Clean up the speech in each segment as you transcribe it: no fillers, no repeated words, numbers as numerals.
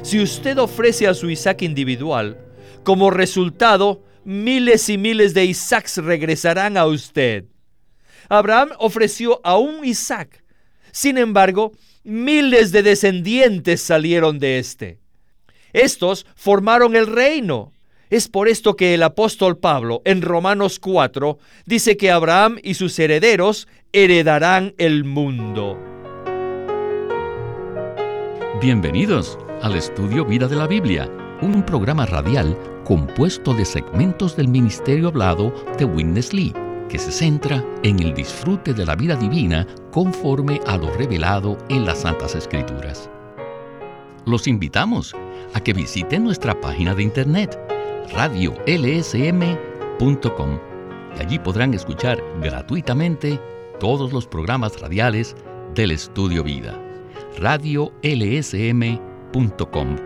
Si usted ofrece a su Isaac individual, como resultado, miles y miles de Isaacs regresarán a usted. Abraham ofreció a un Isaac. Sin embargo, miles de descendientes salieron de éste. Estos formaron el reino. Es por esto que el apóstol Pablo, en Romanos 4, dice que Abraham y sus herederos heredarán el mundo. Bienvenidos al Estudio Vida de la Biblia, un programa radial compuesto de segmentos del ministerio hablado de Witness Lee, que se centra en el disfrute de la vida divina conforme a lo revelado en las Santas Escrituras. Los invitamos a que visiten nuestra página de internet, radiolsm.com, y allí podrán escuchar gratuitamente todos los programas radiales del Estudio Vida. radiolsm.com.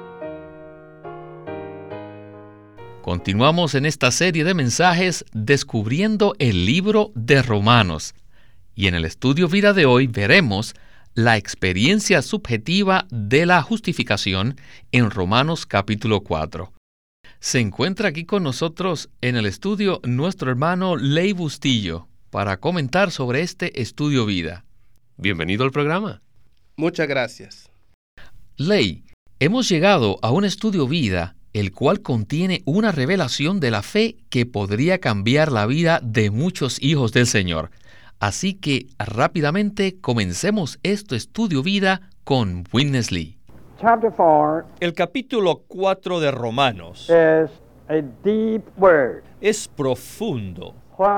Continuamos en esta serie de mensajes descubriendo el libro de Romanos. Y en el Estudio Vida de hoy veremos la experiencia subjetiva de la justificación en Romanos capítulo 4. Se encuentra aquí con nosotros en el estudio nuestro hermano Ley Bustillo para comentar sobre este Estudio Vida. Bienvenido al programa. Muchas gracias. Ley, hemos llegado a un Estudio Vida el cual contiene una revelación de la fe que podría cambiar la vida de muchos hijos del Señor. Así que rápidamente comencemos este Estudio Vida con Witness Lee. El capítulo 4 de Romanos es profundo.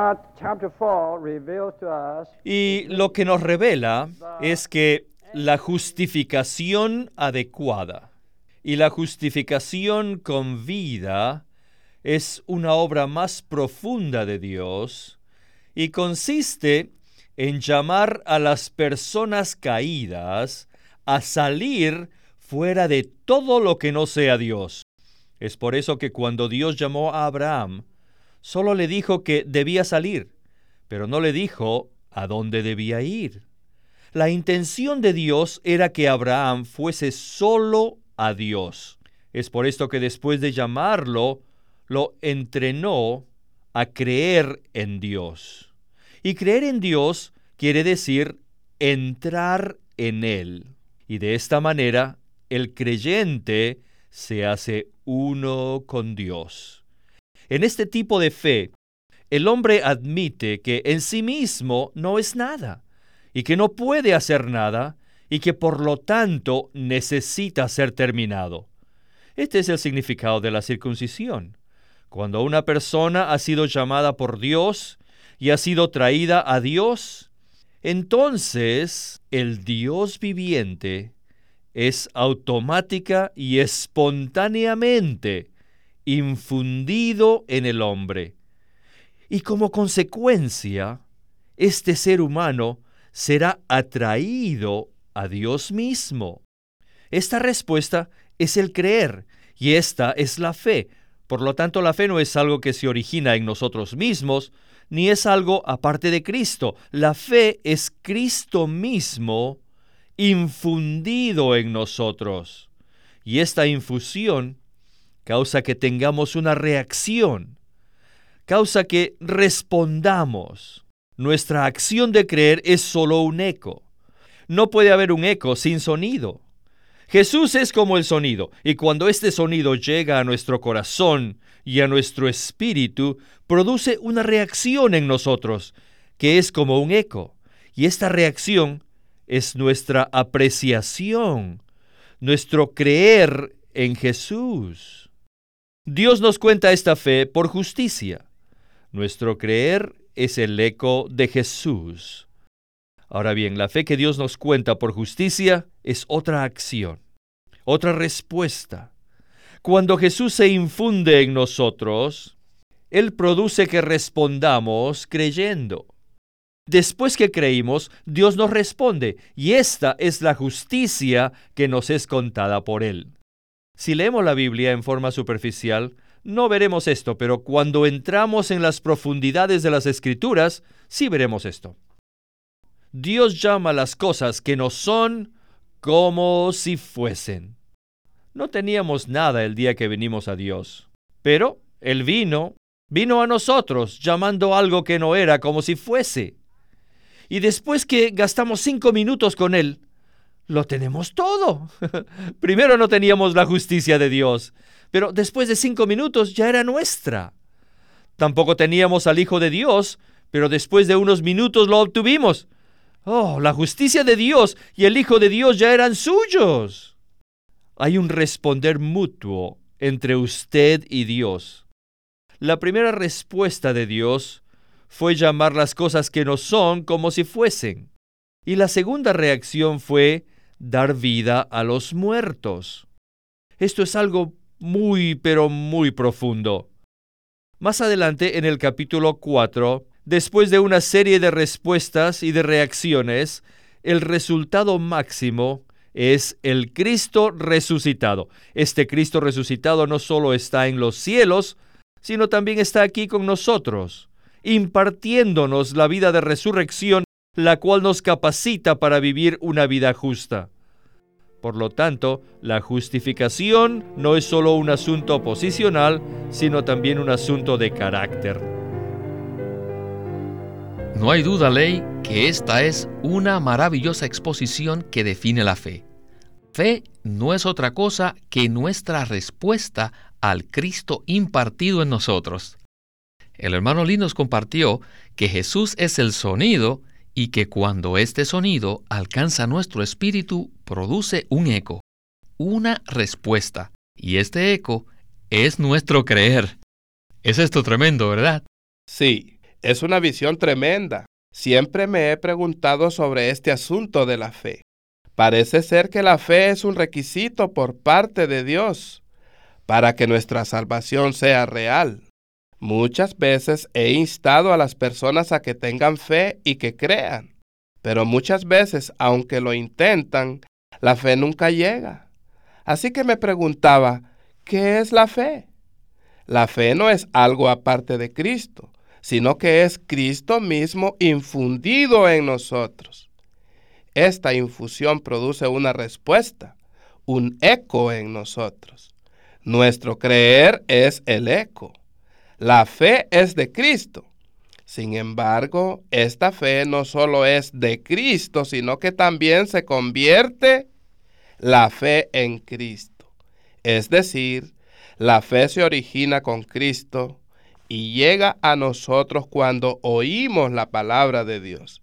Y lo que nos revela es que la justificación adecuada y la justificación con vida es una obra más profunda de Dios y consiste en llamar a las personas caídas a salir fuera de todo lo que no sea Dios. Es por eso que cuando Dios llamó a Abraham, solo le dijo que debía salir, pero no le dijo a dónde debía ir. La intención de Dios era que Abraham fuese solo a Dios. Es por esto que después de llamarlo, lo entrenó a creer en Dios. Y creer en Dios quiere decir entrar en Él. Y de esta manera, el creyente se hace uno con Dios. En este tipo de fe, el hombre admite que en sí mismo no es nada, y que no puede hacer nada, y que por lo tanto necesita ser terminado. Este es el significado de la circuncisión. Cuando una persona ha sido llamada por Dios y ha sido traída a Dios, entonces el Dios viviente es automática y espontáneamente infundido en el hombre. Y como consecuencia, este ser humano será atraído a Dios mismo. Esta respuesta es el creer, y esta es la fe. Por lo tanto, la fe no es algo que se origina en nosotros mismos, ni es algo aparte de Cristo. La fe es Cristo mismo infundido en nosotros. Y esta infusión causa que tengamos una reacción, causa que respondamos. Nuestra acción de creer es solo un eco. No puede haber un eco sin sonido. Jesús es como el sonido, y cuando este sonido llega a nuestro corazón y a nuestro espíritu, produce una reacción en nosotros, que es como un eco. Y esta reacción es nuestra apreciación, nuestro creer en Jesús. Dios nos cuenta esta fe por justicia. Nuestro creer es el eco de Jesús. Ahora bien, la fe que Dios nos cuenta por justicia es otra acción, otra respuesta. Cuando Jesús se infunde en nosotros, Él produce que respondamos creyendo. Después que creímos, Dios nos responde, y esta es la justicia que nos es contada por Él. Si leemos la Biblia en forma superficial, no veremos esto, pero cuando entramos en las profundidades de las Escrituras, sí veremos esto. Dios llama las cosas que no son como si fuesen. No teníamos nada el día que vinimos a Dios. Pero Él vino a nosotros llamando algo que no era como si fuese. Y después que gastamos 5 minutos con Él, lo tenemos todo. Primero no teníamos la justicia de Dios, pero después de 5 minutos ya era nuestra. Tampoco teníamos al Hijo de Dios, pero después de unos minutos lo obtuvimos. Oh, la justicia de Dios y el Hijo de Dios ya eran suyos. Hay un responder mutuo entre usted y Dios. La primera respuesta de Dios fue llamar las cosas que no son como si fuesen. Y la segunda reacción fue dar vida a los muertos. Esto es algo muy, pero muy profundo. Más adelante, en el capítulo 4, después de una serie de respuestas y de reacciones, el resultado máximo es el Cristo resucitado. Este Cristo resucitado no solo está en los cielos, sino también está aquí con nosotros, impartiéndonos la vida de resurrección, la cual nos capacita para vivir una vida justa. Por lo tanto, la justificación no es solo un asunto posicional, sino también un asunto de carácter. No hay duda, Ley, que esta es una maravillosa exposición que define la fe. Fe no es otra cosa que nuestra respuesta al Cristo impartido en nosotros. El hermano Lee nos compartió que Jesús es el sonido y que cuando este sonido alcanza nuestro espíritu, produce un eco, una respuesta. Y este eco es nuestro creer. Es esto tremendo, ¿verdad? Sí, es una visión tremenda. Siempre me he preguntado sobre este asunto de la fe. Parece ser que la fe es un requisito por parte de Dios para que nuestra salvación sea real. Muchas veces he instado a las personas a que tengan fe y que crean, pero muchas veces, aunque lo intentan, la fe nunca llega. Así que me preguntaba, ¿qué es la fe? La fe no es algo aparte de Cristo, sino que es Cristo mismo infundido en nosotros. Esta infusión produce una respuesta, un eco en nosotros. Nuestro creer es el eco. La fe es de Cristo. Sin embargo, esta fe no solo es de Cristo, sino que también se convierte la fe en Cristo. Es decir, la fe se origina con Cristo y llega a nosotros cuando oímos la palabra de Dios.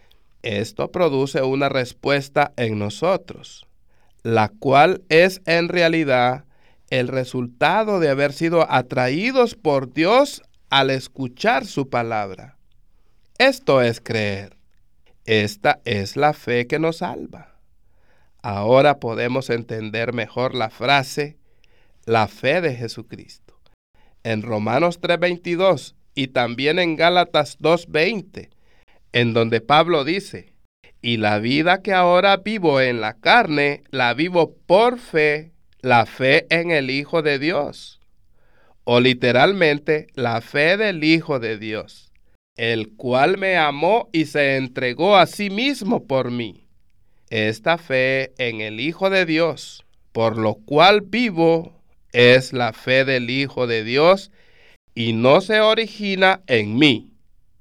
Esto produce una respuesta en nosotros, la cual es en realidad el resultado de haber sido atraídos por Dios al escuchar su palabra. Esto es creer. Esta es la fe que nos salva. Ahora podemos entender mejor la frase, la fe de Jesucristo. En Romanos 3:22 y también en Gálatas 2:20, en donde Pablo dice, y la vida que ahora vivo en la carne, la vivo por fe, la fe en el Hijo de Dios, o literalmente la fe del Hijo de Dios, el cual me amó y se entregó a sí mismo por mí. Esta fe en el Hijo de Dios, por lo cual vivo, es la fe del Hijo de Dios y no se origina en mí.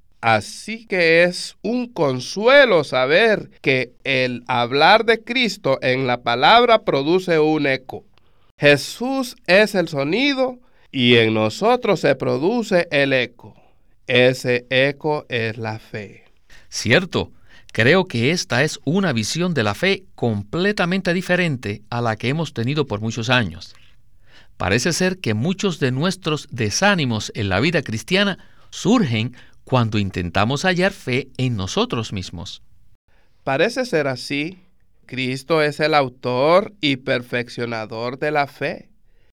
Así que es un consuelo saber que el hablar de Cristo en la palabra produce un eco. Jesús es el sonido y en nosotros se produce el eco. Ese eco es la fe. Cierto, creo que esta es una visión de la fe completamente diferente a la que hemos tenido por muchos años. Parece ser que muchos de nuestros desánimos en la vida cristiana surgen cuando intentamos hallar fe en nosotros mismos. Parece ser así. Cristo es el autor y perfeccionador de la fe.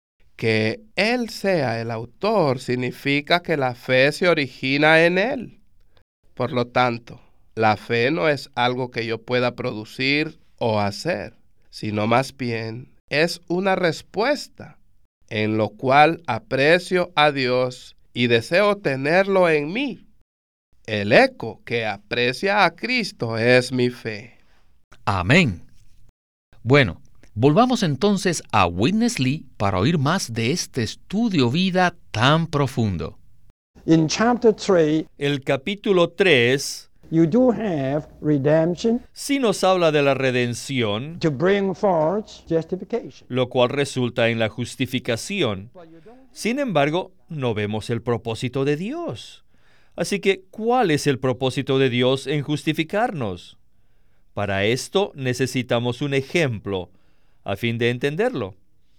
Que Él sea el autor significa que la fe se origina en Él. Por lo tanto, la fe no es algo que yo pueda producir o hacer, sino más bien es una respuesta, en lo cual aprecio a Dios y deseo tenerlo en mí. El eco que aprecia a Cristo es mi fe. Amén. Bueno, Volvamos entonces a Witness Lee para oír más de este estudio vida tan profundo. In chapter 3, El capítulo 3 you do have redemption sí nos habla de la redención, to bring forth justification. lo cual resulta en la justificación. Sin embargo, no vemos el propósito de Dios. Así que, ¿cuál es el propósito de Dios en justificarnos? Para esto necesitamos un ejemplo, a fin de entenderlo.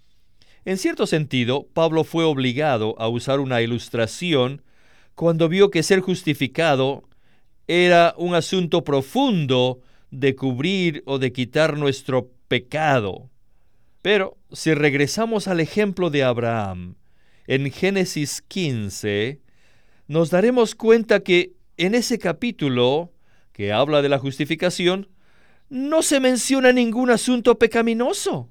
En cierto sentido, Pablo fue obligado a usar una ilustración cuando vio que ser justificado era un asunto profundo de cubrir o de quitar nuestro pecado. Pero si regresamos al ejemplo de Abraham, en Génesis 15, nos daremos cuenta que en ese capítulo, que habla de la justificación, no se menciona ningún asunto pecaminoso.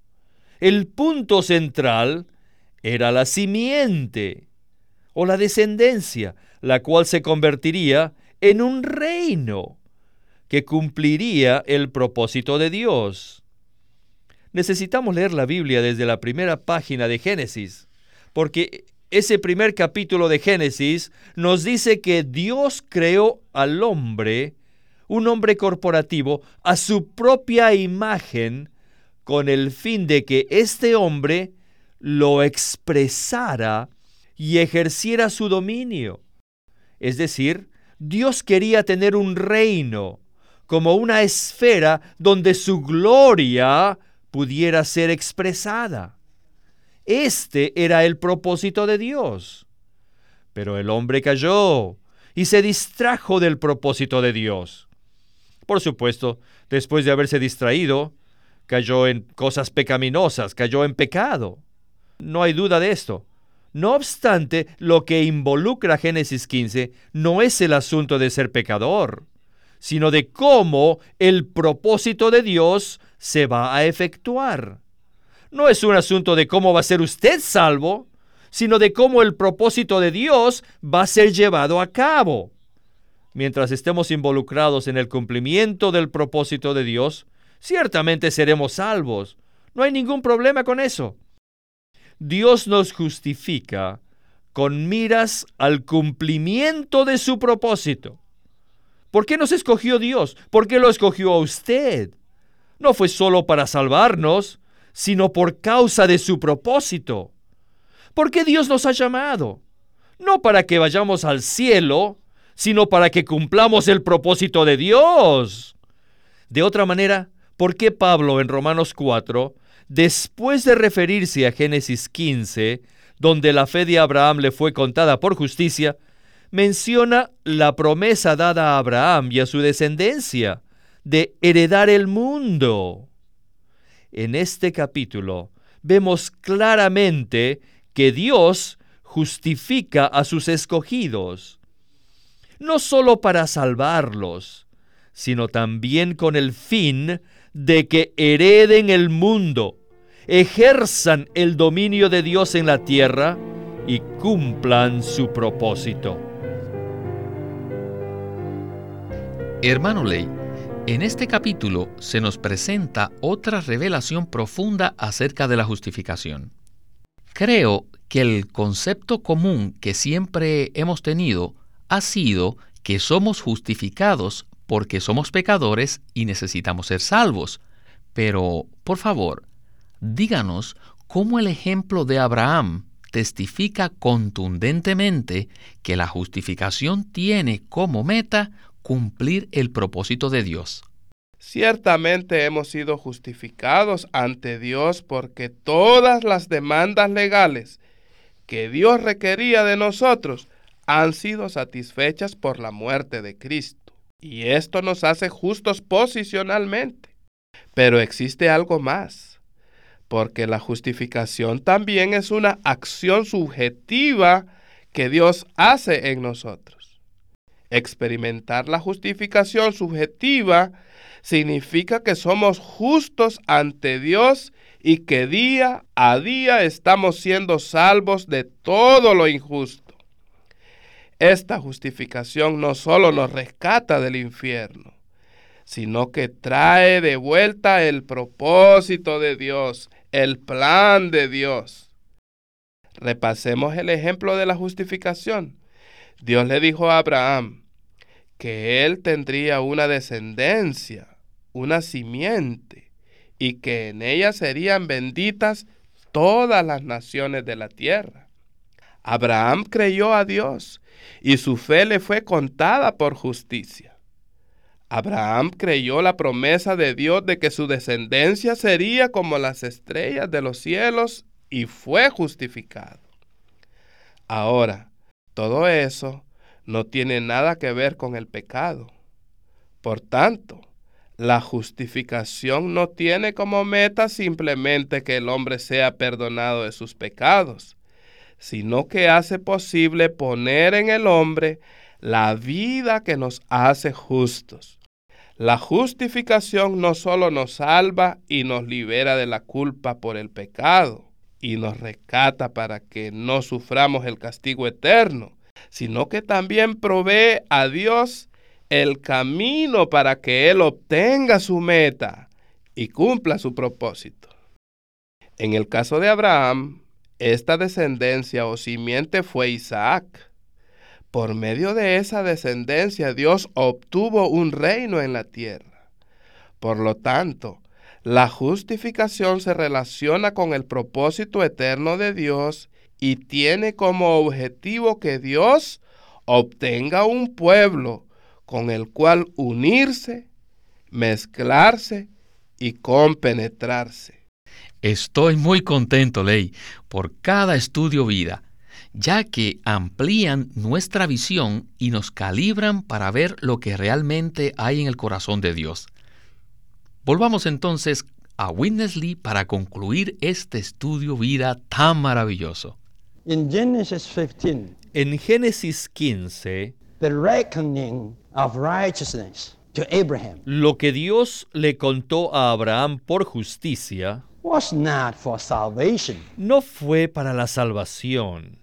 El punto central era la simiente o la descendencia, la cual se convertiría en un reino que cumpliría el propósito de Dios. Necesitamos leer la Biblia desde la primera página de Génesis, porque ese primer capítulo de Génesis nos dice que Dios creó al hombre, un hombre corporativo, a su propia imagen, con el fin de que este hombre lo expresara y ejerciera su dominio. Es decir, Dios quería tener un reino, como una esfera donde su gloria pudiera ser expresada. Este era el propósito de Dios. Pero el hombre cayó y se distrajo del propósito de Dios. Por supuesto, después de haberse distraído, cayó en cosas pecaminosas, cayó en pecado. No hay duda de esto. No obstante, lo que involucra Génesis 15 no es el asunto de ser pecador, sino de cómo el propósito de Dios se va a efectuar. No es un asunto de cómo va a ser usted salvo, sino de cómo el propósito de Dios va a ser llevado a cabo. Mientras estemos involucrados en el cumplimiento del propósito de Dios, ciertamente seremos salvos. No hay ningún problema con eso. Dios nos justifica con miras al cumplimiento de su propósito. ¿Por qué nos escogió Dios? ¿Por qué lo escogió a usted? No fue solo para salvarnos, sino por causa de su propósito. ¿Por qué Dios nos ha llamado? No para que vayamos al cielo, sino para que cumplamos el propósito de Dios. De otra manera, ¿por qué Pablo en Romanos 4, después de referirse a Génesis 15, donde la fe de Abraham le fue contada por justicia, menciona la promesa dada a Abraham y a su descendencia de heredar el mundo? En este capítulo vemos claramente que Dios justifica a sus escogidos, no solo para salvarlos, sino también con el fin de que hereden el mundo, ejerzan el dominio de Dios en la tierra y cumplan su propósito. Hermano Ley, en este capítulo se nos presenta otra revelación profunda acerca de la justificación. Creo que el concepto común que siempre hemos tenido ha sido que somos justificados porque somos pecadores y necesitamos ser salvos. Pero, por favor, díganos cómo el ejemplo de Abraham testifica contundentemente que la justificación tiene como meta cumplir el propósito de Dios. Ciertamente hemos sido justificados ante Dios porque todas las demandas legales que Dios requería de nosotros han sido satisfechas por la muerte de Cristo. Y esto nos hace justos posicionalmente. Pero existe algo más, porque la justificación también es una acción subjetiva que Dios hace en nosotros. Experimentar la justificación subjetiva significa que somos justos ante Dios y que día a día estamos siendo salvos de todo lo injusto. Esta justificación no solo nos rescata del infierno, sino que trae de vuelta el propósito de Dios, el plan de Dios. Repasemos el ejemplo de la justificación. Dios le dijo a Abraham que él tendría una descendencia, una simiente, y que en ella serían benditas todas las naciones de la tierra. Abraham creyó a Dios y su fe le fue contada por justicia. Abraham creyó la promesa de Dios de que su descendencia sería como las estrellas de los cielos y fue justificado. Ahora, todo eso no tiene nada que ver con el pecado. Por tanto, la justificación no tiene como meta simplemente que el hombre sea perdonado de sus pecados, sino que hace posible poner en el hombre la vida que nos hace justos. La justificación no solo nos salva y nos libera de la culpa por el pecado y nos rescata para que no suframos el castigo eterno, sino que también provee a Dios el camino para que Él obtenga su meta y cumpla su propósito. En el caso de Abraham, esta descendencia o simiente fue Isaac. Por medio de esa descendencia, Dios obtuvo un reino en la tierra. Por lo tanto, la justificación se relaciona con el propósito eterno de Dios y tiene como objetivo que Dios obtenga un pueblo con el cual unirse, mezclarse y compenetrarse. Estoy muy contento, Ley, por cada estudio vida, ya que amplían nuestra visión y nos calibran para ver lo que realmente hay en el corazón de Dios. Volvamos entonces a Witness Lee para concluir este estudio vida tan maravilloso. In Genesis 15, En Génesis 15, the reckoning of righteousness to Abraham lo que Dios le contó a Abraham por justicia was not for salvation. no fue para la salvación.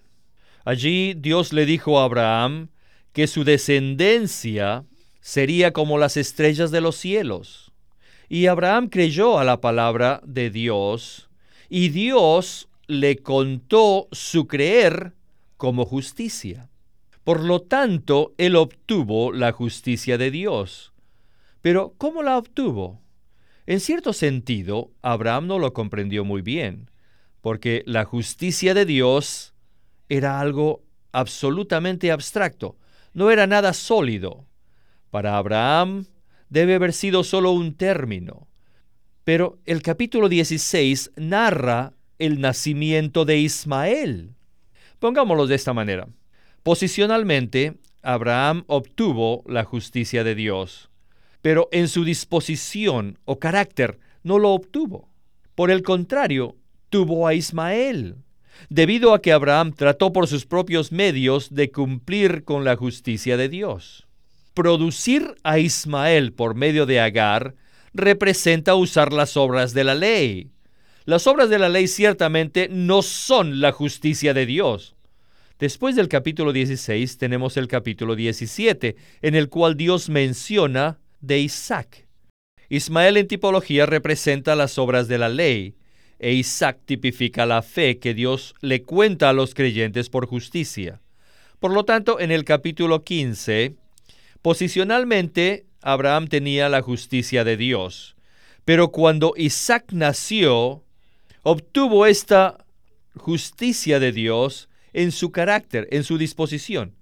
Allí Dios le dijo a Abraham que su descendencia sería como las estrellas de los cielos. Y Abraham creyó a la palabra de Dios, y Dios le contó su creer como justicia. Por lo tanto, él obtuvo la justicia de Dios. Pero, ¿cómo la obtuvo? En cierto sentido, Abraham no lo comprendió muy bien, porque la justicia de Dios era algo absolutamente abstracto, no era nada sólido. Para Abraham debe haber sido solo un término. Pero el capítulo 16 narra el nacimiento de Ismael. Pongámoslo de esta manera. Posicionalmente, Abraham obtuvo la justicia de Dios, pero en su disposición o carácter no lo obtuvo. Por el contrario, tuvo a Ismael, debido a que Abraham trató por sus propios medios de cumplir con la justicia de Dios. Producir a Ismael por medio de Agar representa usar las obras de la ley. Las obras de la ley ciertamente no son la justicia de Dios. Después del capítulo 16 tenemos el capítulo 17, en el cual Dios menciona de Isaac. Ismael en tipología representa las obras de la ley, e Isaac tipifica la fe que Dios le cuenta a los creyentes por justicia. Por lo tanto, en el capítulo 15, posicionalmente, Abraham tenía la justicia de Dios, pero cuando Isaac nació, obtuvo esta justicia de Dios en su carácter, en su disposición.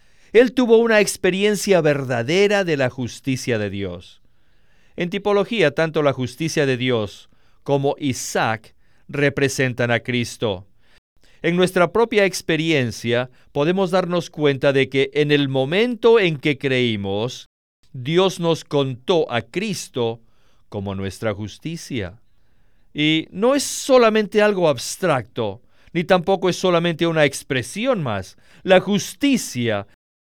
Él tuvo una experiencia verdadera de la justicia de Dios. En tipología, tanto la justicia de Dios como Isaac representan a Cristo. En nuestra propia experiencia podemos darnos cuenta de que en el momento en que creímos, Dios nos contó a Cristo como nuestra justicia. Y no es solamente algo abstracto, ni tampoco es solamente una expresión más. La justicia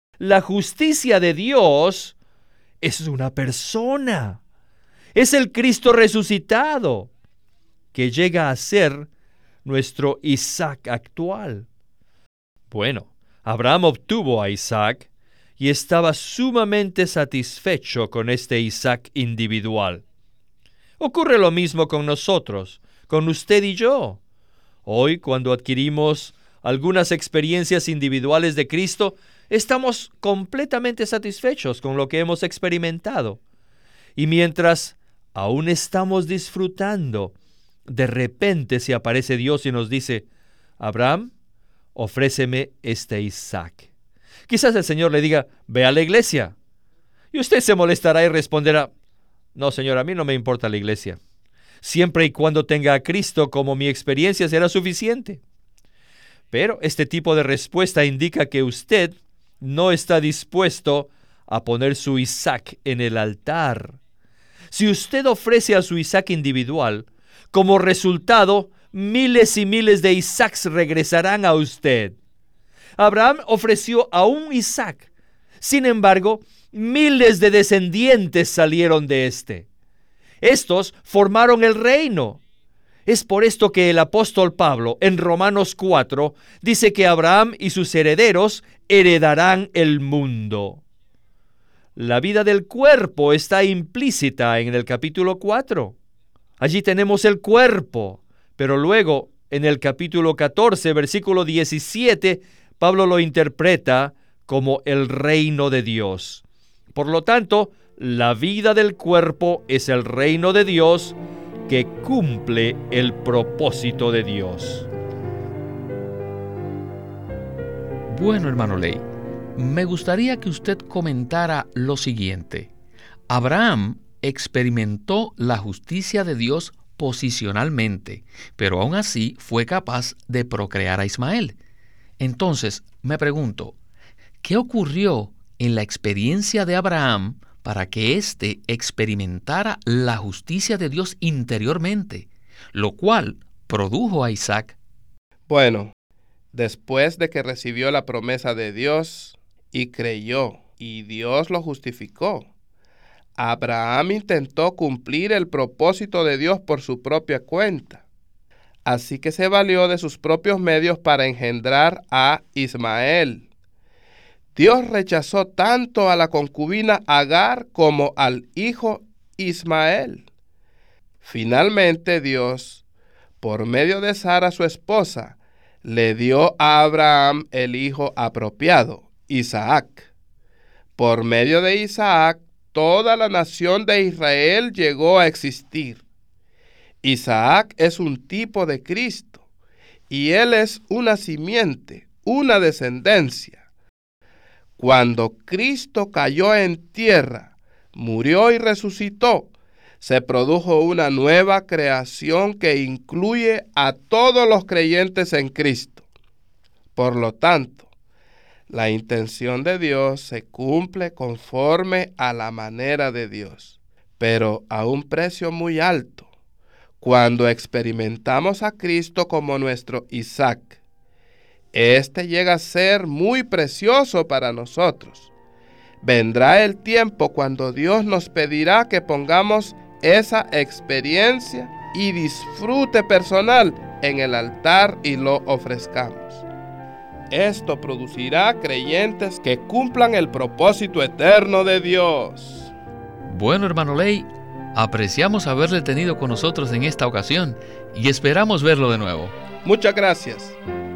de Dios es una persona. Es el Cristo resucitado, que llega a ser nuestro Isaac actual. Bueno, Abraham obtuvo a Isaac, y estaba sumamente satisfecho con este Isaac individual. Ocurre lo mismo con nosotros, con usted y yo. Hoy, cuando adquirimos algunas experiencias individuales de Cristo, estamos completamente satisfechos con lo que hemos experimentado. Y mientras aún estamos disfrutando, de repente se aparece Dios y nos dice: Abraham, ofréceme este Isaac. Quizás el Señor le diga: ve a la iglesia. Y usted se molestará y responderá: no, Señor, a mí no me importa la iglesia. Siempre y cuando tenga a Cristo como mi experiencia será suficiente. Pero este tipo de respuesta indica que usted no está dispuesto a poner su Isaac en el altar. Si usted ofrece a su Isaac individual, como resultado, miles y miles de Isaacs regresarán a usted. Abraham ofreció a un Isaac. Sin embargo, miles de descendientes salieron de éste. Estos formaron el reino. Es por esto que el apóstol Pablo, en Romanos 4, dice que Abraham y sus herederos heredarán el mundo. La vida del cuerpo está implícita en el capítulo 4. Allí tenemos el cuerpo, pero luego, en el capítulo 14, versículo 17, Pablo lo interpreta como el reino de Dios. Por lo tanto, la vida del cuerpo es el reino de Dios que cumple el propósito de Dios. Bueno, hermano Ley, me gustaría que usted comentara lo siguiente. Abraham experimentó la justicia de Dios posicionalmente, pero aún así fue capaz de procrear a Ismael. Entonces, me pregunto, ¿qué ocurrió en la experiencia de Abraham para que éste experimentara la justicia de Dios interiormente, lo cual produjo a Isaac? Bueno, después de que recibió la promesa de Dios y creyó, y Dios lo justificó, Abraham intentó cumplir el propósito de Dios por su propia cuenta. Así que se valió de sus propios medios para engendrar a Ismael. Dios rechazó tanto a la concubina Agar como al hijo Ismael. Finalmente Dios, por medio de Sara su esposa, le dio a Abraham el hijo apropiado, Isaac. Por medio de Isaac, toda la nación de Israel llegó a existir. Isaac es un tipo de Cristo, y él es una simiente, una descendencia. Cuando Cristo cayó en tierra, murió y resucitó, se produjo una nueva creación que incluye a todos los creyentes en Cristo. Por lo tanto, la intención de Dios se cumple conforme a la manera de Dios, pero a un precio muy alto. Cuando experimentamos a Cristo como nuestro Isaac, este llega a ser muy precioso para nosotros. Vendrá el tiempo cuando Dios nos pedirá que pongamos esa experiencia y disfrute personal en el altar y lo ofrezcamos. Esto producirá creyentes que cumplan el propósito eterno de Dios. Bueno, hermano Ley, apreciamos haberle tenido con nosotros en esta ocasión y esperamos verlo de nuevo. Muchas gracias.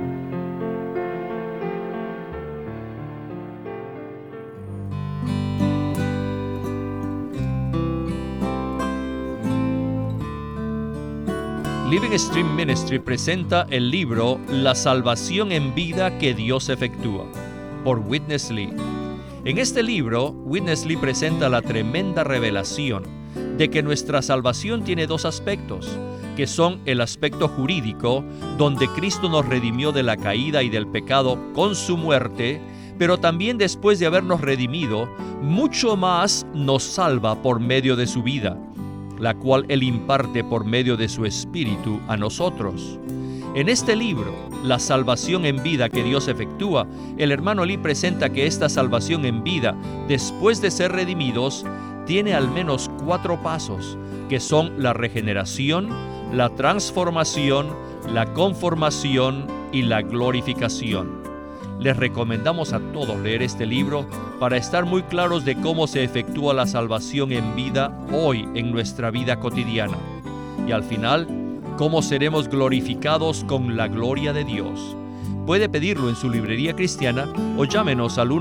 Living Stream Ministry presenta el libro La salvación en vida que Dios efectúa, por Witness Lee. En este libro, Witness Lee presenta la tremenda revelación de que nuestra salvación tiene dos aspectos, que son el aspecto jurídico, donde Cristo nos redimió de la caída y del pecado con su muerte, pero también después de habernos redimido, mucho más nos salva por medio de su vida, la cual Él imparte por medio de su Espíritu a nosotros. En este libro, La salvación en vida que Dios efectúa, el hermano Lee presenta que esta salvación en vida, después de ser redimidos, tiene al menos 4 pasos, que son la regeneración, la transformación, la conformación y la glorificación. Les recomendamos a todos leer este libro para estar muy claros de cómo se efectúa la salvación en vida hoy en nuestra vida cotidiana. Y al final, cómo seremos glorificados con la gloria de Dios. Puede pedirlo en su librería cristiana o llámenos al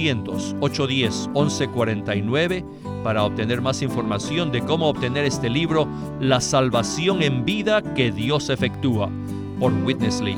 1-800-810-1149 para obtener más información de cómo obtener este libro, La salvación en vida que Dios efectúa, por Witness Lee.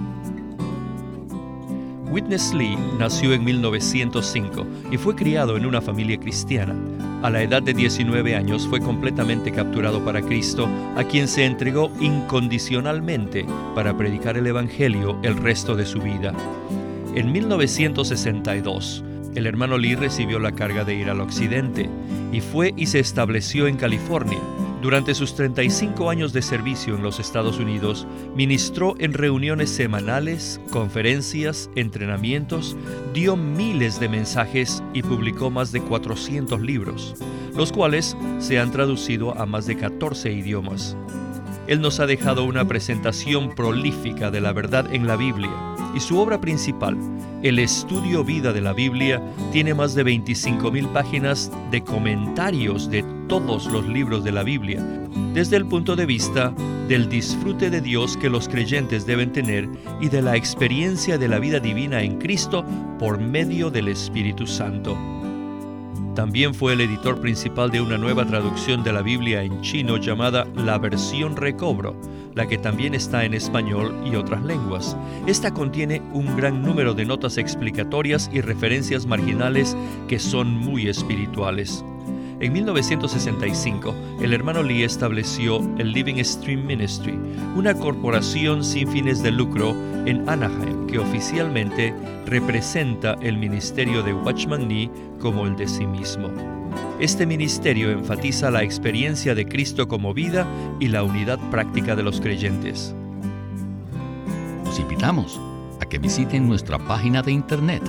Witness Lee nació en 1905 y fue criado en una familia cristiana. A la edad de 19 años fue completamente capturado para Cristo, a quien se entregó incondicionalmente para predicar el Evangelio el resto de su vida. En 1962, el hermano Lee recibió la carga de ir al occidente y fue y se estableció en California. Durante sus 35 años de servicio en los Estados Unidos, ministró en reuniones semanales, conferencias, entrenamientos, dio miles de mensajes y publicó más de 400 libros, los cuales se han traducido a más de 14 idiomas. Él nos ha dejado una presentación prolífica de la verdad en la Biblia, y su obra principal, el Estudio Vida de la Biblia, tiene más de 25,000 páginas de comentarios de todos los libros de la Biblia, desde el punto de vista del disfrute de Dios que los creyentes deben tener y de la experiencia de la vida divina en Cristo por medio del Espíritu Santo. También fue el editor principal de una nueva traducción de la Biblia en chino llamada La Versión Recobro, la que también está en español y otras lenguas. Esta contiene un gran número de notas explicatorias y referencias marginales que son muy espirituales. En 1965, el hermano Lee estableció el Living Stream Ministry, una corporación sin fines de lucro en Anaheim que oficialmente representa el ministerio de Watchman Nee como el de sí mismo. Este ministerio enfatiza la experiencia de Cristo como vida y la unidad práctica de los creyentes. Los invitamos a que visiten nuestra página de internet,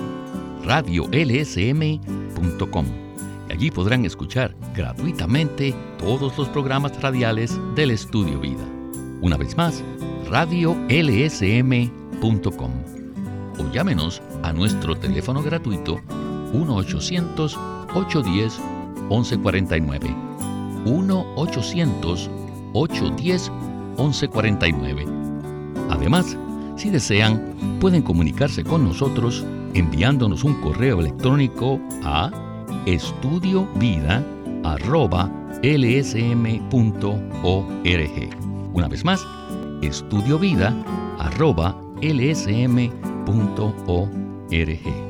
radiolsm.com. Allí podrán escuchar gratuitamente todos los programas radiales del Estudio Vida. Una vez más, radiolsm.com. O llámenos a nuestro teléfono gratuito 1-800-810-1149. 1-800-810-1149. Además, si desean, pueden comunicarse con nosotros enviándonos un correo electrónico a estudiovida@lsm.org. Una vez más, estudiovida@lsm.org.